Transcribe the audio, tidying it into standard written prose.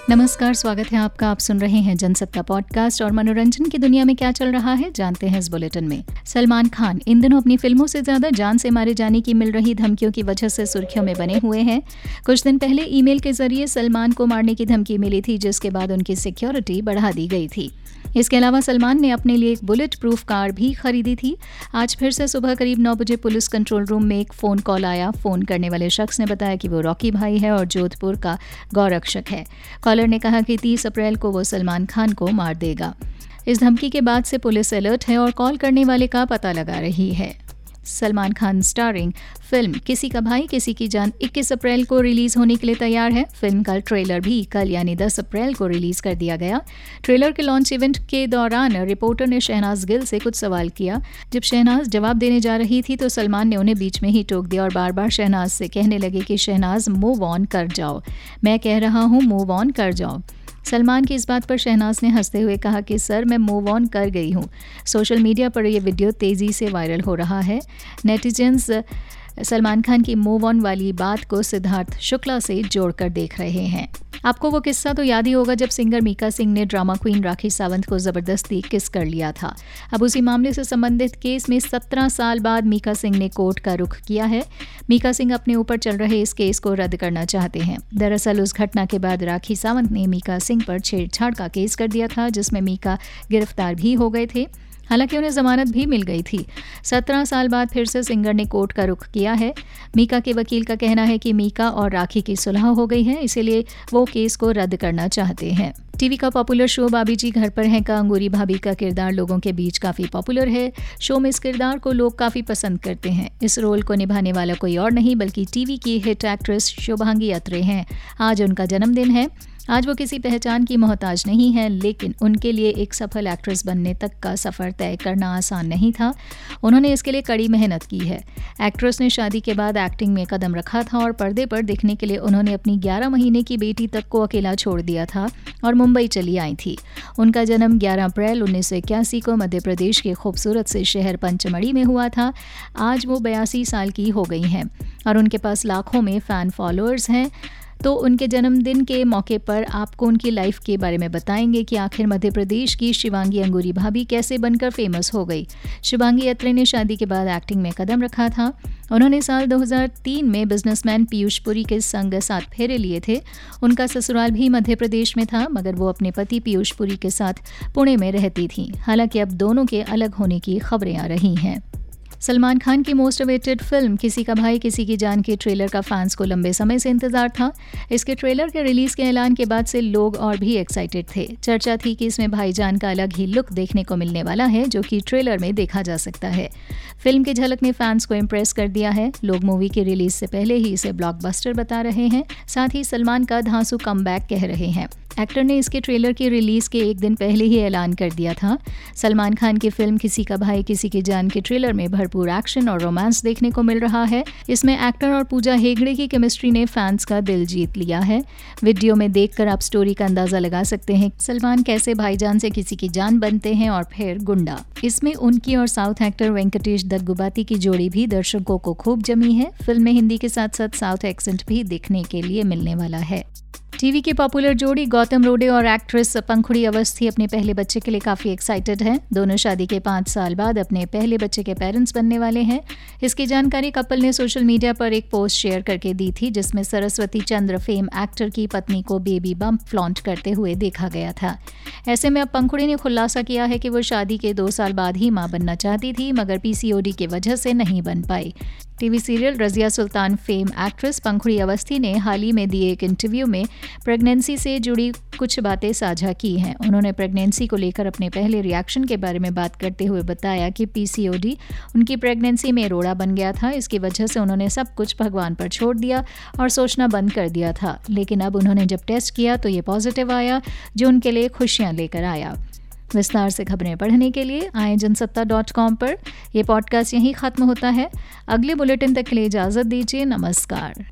नमस्कार, स्वागत है आपका। आप सुन रहे हैं जनसत्ता पॉडकास्ट और मनोरंजन की दुनिया में क्या चल रहा है जानते हैं इस बुलेटिन में। सलमान खान इन दिनों अपनी फिल्मों से ज्यादा जान से मारे जाने की मिल रही धमकियों की वजह से सुर्खियों में बने हुए हैं। कुछ दिन पहले ईमेल के जरिए सलमान को मारने की धमकी मिली थी, जिसके बाद उनकी सिक्योरिटी बढ़ा दी गई थी। इसके अलावा सलमान ने अपने लिए एक बुलेट प्रूफ कार भी खरीदी थी। आज फिर से सुबह करीब 9 बजे पुलिस कंट्रोल रूम में एक फ़ोन कॉल आया। फ़ोन करने वाले शख्स ने बताया कि वो रॉकी भाई है और जोधपुर का गौरक्षक है। कॉलर ने कहा कि 30 अप्रैल को वो सलमान खान को मार देगा। इस धमकी के बाद से पुलिस अलर्ट है और कॉल करने वाले का पता लगा रही है। सलमान खान स्टारिंग फिल्म किसी का भाई किसी की जान 21 अप्रैल को रिलीज होने के लिए तैयार है। फिल्म का ट्रेलर भी कल यानी 10 अप्रैल को रिलीज कर दिया गया। ट्रेलर के लॉन्च इवेंट के दौरान रिपोर्टर ने शहनाज गिल से कुछ सवाल किया। जब शहनाज जवाब देने जा रही थी तो सलमान ने उन्हें बीच में ही टोक दिया और बार बार शहनाज से कहने लगे कि शहनाज मूव ऑन कर जाओ, मैं कह रहा हूँ मूव ऑन कर जाओ। सलमान की इस बात पर शहनाज ने हंसते हुए कहा कि सर मैं मूव ऑन कर गई हूँ। सोशल मीडिया पर यह वीडियो तेज़ी से वायरल हो रहा है। नेटिजन्स सलमान खान की मूव ऑन वाली बात को सिद्धार्थ शुक्ला से जोड़कर देख रहे हैं। आपको वो किस्सा तो याद ही होगा जब सिंगर मीका सिंह ने ड्रामा क्वीन राखी सावंत को ज़बरदस्ती किस कर लिया था। अब उसी मामले से संबंधित केस में 17 साल बाद मीका सिंह ने कोर्ट का रुख किया है। मीका सिंह अपने ऊपर चल रहे इस केस को रद्द करना चाहते हैं। दरअसल उस घटना के बाद राखी सावंत ने मीका सिंह पर छेड़छाड़ का केस कर दिया था, जिसमें मीका गिरफ्तार भी हो गए थे। हालांकि उन्हें जमानत भी मिल गई थी। 17 साल बाद फिर से सिंगर ने कोर्ट का रुख किया है। मीका के वकील का कहना है कि मीका और राखी की सुलह हो गई है, इसीलिए वो केस को रद्द करना चाहते हैं। टीवी का पॉपुलर शो बाबी जी घर पर हैं का अंगूरी भाभी का किरदार लोगों के बीच काफ़ी पॉपुलर है। शो में इस किरदार को लोग काफ़ी पसंद करते हैं। इस रोल को निभाने वाला कोई और नहीं बल्कि टीवी की हिट एक्ट्रेस शुभांगी अत्रे हैं। आज उनका जन्मदिन है। आज वो किसी पहचान की मोहताज नहीं है, लेकिन उनके लिए एक सफल एक्ट्रेस बनने तक का सफ़र तय करना आसान नहीं था। उन्होंने इसके लिए कड़ी मेहनत की है। एक्ट्रेस ने शादी के बाद एक्टिंग में कदम रखा था और पर्दे पर दिखने के लिए उन्होंने अपनी 11 महीने की बेटी तक को अकेला छोड़ दिया था और मुंबई चली आई थी। उनका जन्म 11 अप्रैल 1981 को मध्य प्रदेश के खूबसूरत से शहर पंचमढ़ी में हुआ था। आज वो 82 साल की हो गई हैं और उनके पास लाखों में फ़ैन फॉलोअर्स हैं। तो उनके जन्मदिन के मौके पर आपको उनकी लाइफ के बारे में बताएंगे कि आखिर मध्य प्रदेश की शिवांगी अंगूरी भाभी कैसे बनकर फेमस हो गई। शिवांगी अत्रे ने शादी के बाद एक्टिंग में कदम रखा था। उन्होंने साल 2003 में बिजनेसमैन पीयूष पुरी के संग 7 फेरे लिए थे। उनका ससुराल भी मध्य प्रदेश में था, मगर वो अपने पति पीयूष पुरी के साथ पुणे में रहती थीं। हालांकि अब दोनों के अलग होने की खबरें आ रही हैं। सलमान खान की मोस्ट अवेटेड फिल्म किसी का भाई किसी की जान के ट्रेलर का फैंस को लंबे समय से इंतजार था। इसके ट्रेलर के रिलीज के ऐलान के बाद से लोग और भी एक्साइटेड थे। चर्चा थी कि इसमें भाईजान का अलग ही लुक देखने को मिलने वाला है, जो कि ट्रेलर में देखा जा सकता है। फिल्म की झलक ने फैंस को इम्प्रेस कर दिया है। लोग मूवी की रिलीज से पहले ही इसे ब्लॉकबस्टर बता रहे हैं। साथ ही सलमान का धांसू कमबैक कह रहे हैं। एक्टर ने इसके ट्रेलर की रिलीज के एक दिन पहले ही ऐलान कर दिया था। सलमान खान की फिल्म किसी का भाई किसी की जान के ट्रेलर में भरपूर एक्शन और रोमांस देखने को मिल रहा है। इसमें एक्टर और पूजा हेगड़े की केमिस्ट्री ने फैंस का दिल जीत लिया है। वीडियो में देखकर आप स्टोरी का अंदाजा लगा सकते हैं सलमान कैसे भाईजान से किसी की जान बनते हैं और फिर गुंडा। इसमें उनकी और साउथ एक्टर वेंकटेश दग्गुबाती की जोड़ी भी दर्शकों को खूब जमी है। फिल्म में हिंदी के साथ साथ साउथ एक्सेंट भी देखने के लिए मिलने वाला है। टीवी की पॉपुलर जोड़ी गौतम रोडे और एक्ट्रेस पंखुड़ी अवस्थी अपने पहले बच्चे के लिए काफ़ी एक्साइटेड हैं। दोनों शादी के 5 साल बाद अपने पहले बच्चे के पेरेंट्स बनने वाले हैं। इसकी जानकारी कपल ने सोशल मीडिया पर एक पोस्ट शेयर करके दी थी, जिसमें सरस्वती चंद्र फेम एक्टर की पत्नी को बेबी बम्प फ्लॉन्ट करते हुए देखा गया था। ऐसे में अब पंखुड़ी ने खुलासा किया है कि वो शादी के 2 साल बाद ही मां बनना चाहती थी, मगर PCOD की वजह से नहीं बन पाई। TV serial Razia Sultan fame actress Pankhuri Awasthi ने हाल ही में दिए एक इंटरव्यू में प्रेगनेंसी से जुड़ी कुछ बातें साझा की हैं। उन्होंने प्रेगनेंसी को लेकर अपने पहले रिएक्शन के बारे में बात करते हुए बताया कि PCOD उनकी प्रेगनेंसी में रोड़ा बन गया था। इसकी वजह से उन्होंने सब कुछ भगवान पर छोड़ दिया और सोचना बंद कर दिया था। लेकिन अब उन्होंने जब टेस्ट किया तो ये पॉजिटिव आया, जो उनके लिए खुशियाँ लेकर आया। विस्तार से खबरें पढ़ने के लिए आए जनसत्ता.com पर। यह पॉडकास्ट यहीं ख़त्म होता है। अगले बुलेटिन तक के लिए इजाज़त दीजिए। नमस्कार।